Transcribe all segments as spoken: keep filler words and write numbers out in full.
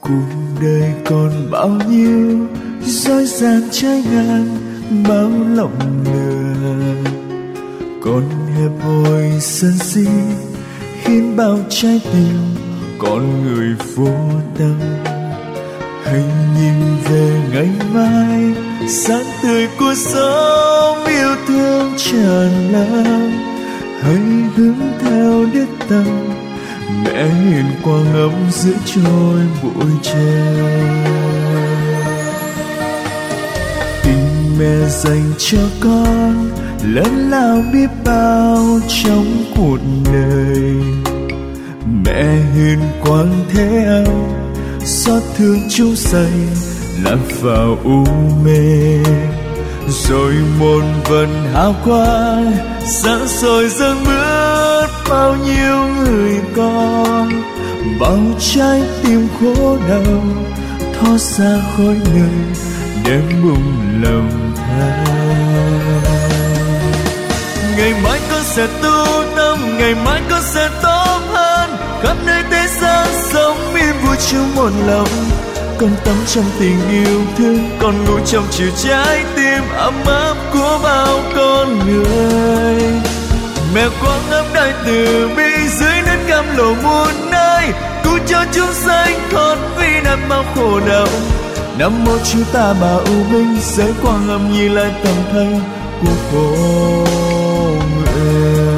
cuộc đời còn bao nhiêu dối gian trái ngang, bao lòng lừa còn hẹp hòi sân si, khiến bao trái tim con người vô tâm. Hãy nhìn về ngày mai, sáng tươi của sống yêu thương tràn lan. Hãy hướng theo đức tâm, mẹ hiền quang ấm giữa trôi bụi trời. Tình mẹ dành cho con lớn lao biết bao trong cuộc đời. Mẹ hiền quang thế ân, xót thương chúng sanh lạc vào u mê. Rồi một vần hào quang sáng soi dâng bước bao nhiêu người con. Bao trái tim khổ đau thoát ra khỏi nơi đem bùng lòng than. Ngày mai con sẽ tu tâm, ngày mai con sẽ tốt hơn. Khắp nơi thế gian sống yên vui chung một lòng. Con tắm trong tình yêu thương, con ngủ trong chiều trái tim ấm áp của bao con người. Mẹ quang ấm đại từ bi dưới nét cam lộ muôn nơi, cứu cho chúng sanh thoát vì năm bao khổ đau. Nam mô Chúa Ta Bà U Minh, giới quang âm Như Lai tầm thay của khổ người.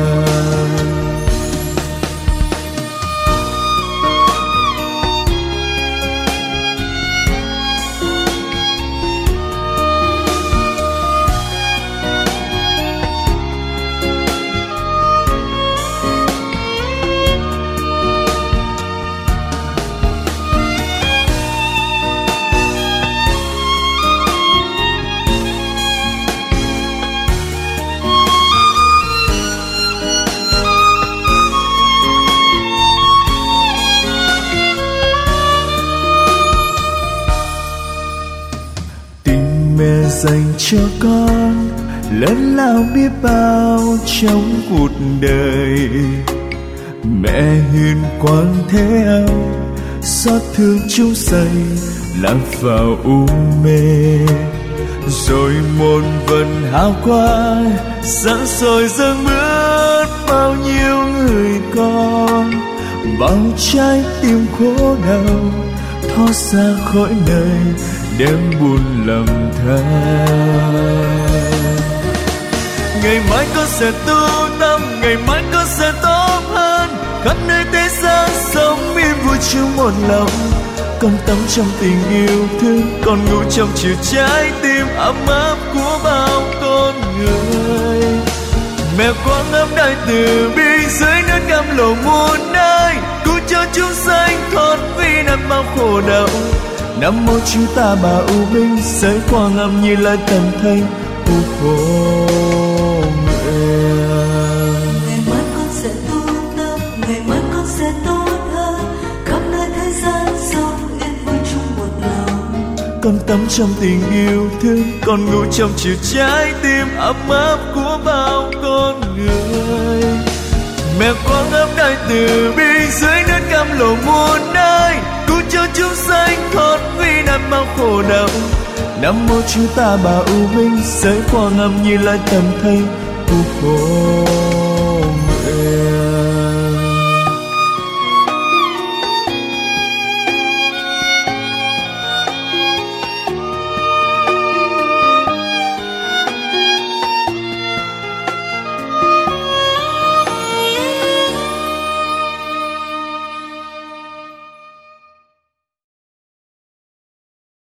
Mẹ dành cho con lớn lao biết bao trong cuộc đời. Mẹ hiền quang thế ân, xót thương chúng sanh lạc vào u mê. Rồi một vần hào quang sáng soi dâng bước bao nhiêu người con. Bao trái tim khổ đau thoát ra khỏi nơi đem buồn lầm than. Ngày mai con sẽ tu tâm, ngày mai con sẽ tốt hơn. Khắp nơi thế gian sống yên vui chung một lòng. Con tắm trong tình yêu thương, con ngủ trong chiều trái tim ấm áp của bao con người. Mẹ quang ấm đại từ bi dưới nước cam lộ muôn nơi, cứu cho chúng sanh thoát vì năm bao khổ đau. Nam mô Chúa Ta Bà U Minh, giới quang âm Như Lai tầm thay u khổ nguyện. Ngày mai con sẽ tu tâm, ngày mai con sẽ tốt hơn. Khắp nơi thế gian sống yên vui chung một lòng. Con tắm trong tình yêu thương, con ngủ trong chiều trái tim ấm áp của bao con người. Mẹ quang âm đại từ bi dưới nước cam lộ muôn nơi, cứu cho chúng sanh thoát vì năm bao khổ đau. Nam mô Chúa Ta Bà U Minh, giới quang âm Như Lai tầm thay u khổ